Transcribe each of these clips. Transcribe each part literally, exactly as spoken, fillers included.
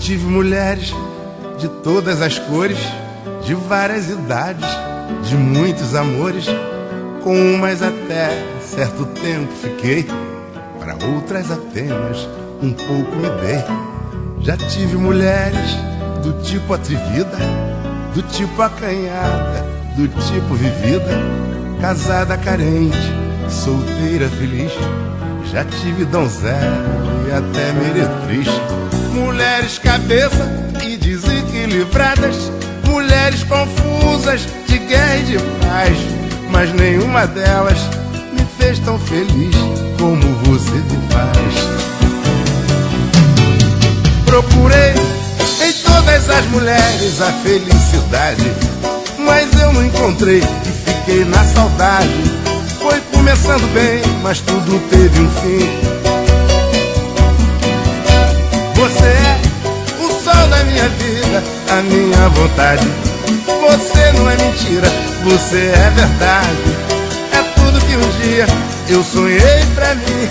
tive mulheres de todas as cores, de várias idades, de muitos amores. Com umas até certo tempo fiquei, para outras apenas um pouco me dei. Já tive mulheres do tipo atrevida, do tipo acanhada, do tipo vivida, casada carente, solteira feliz. Já tive donzela e até meretriz. Mulheres cabeça e desequilibradas, mulheres confusas de guerra e de paz, mas nenhuma delas me fez tão feliz como você me faz. Procurei em todas as mulheres a felicidade, mas eu não encontrei e fiquei na saudade. Foi começando bem, mas tudo teve um fim. Você é o sol da minha vida, a minha vontade. Você não é mentira, você é verdade. É tudo que um dia eu sonhei pra mim.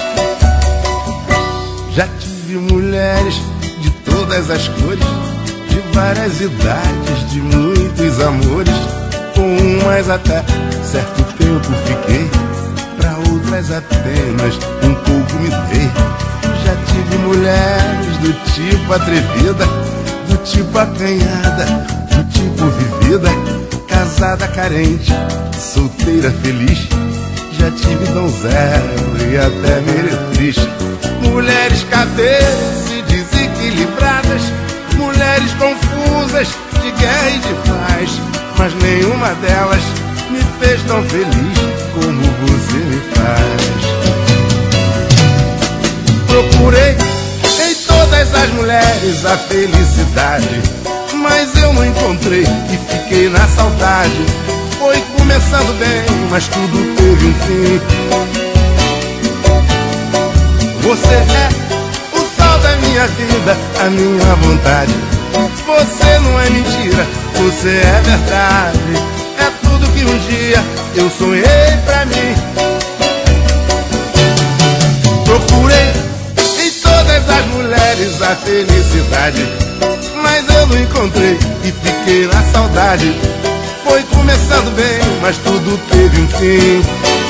Já tive mulheres de todas as cores, de várias idades, de muitos amores. Com umas até certo tempo fiquei, pra outras apenas um pouco me dei. Já tive mulheres do tipo atrevida, do tipo acanhada, do tipo vivida, casada carente, solteira feliz. Já tive donzela e até meretriz. Mulheres cadeiras e desequilibradas, mulheres confusas de guerra e de paz, mas nenhuma delas me fez tão feliz como você me faz. Procurei em todas as mulheres a felicidade, mas eu não encontrei e fiquei na saudade. Foi começando bem, mas tudo teve um fim. Você é o sol da minha vida, a minha vontade. Você não é mentira, você é verdade. É tudo que um dia eu sonhei pra mim. Procurei em todas as mulheres a felicidade, mas eu não encontrei e fiquei na saudade. Foi começando bem, mas tudo teve um fim.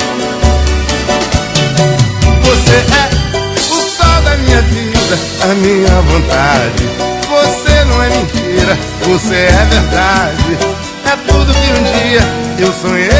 Você é o sol da minha vida, a minha vontade. Você não é mentira, você é verdade. É tudo que um dia eu sonhei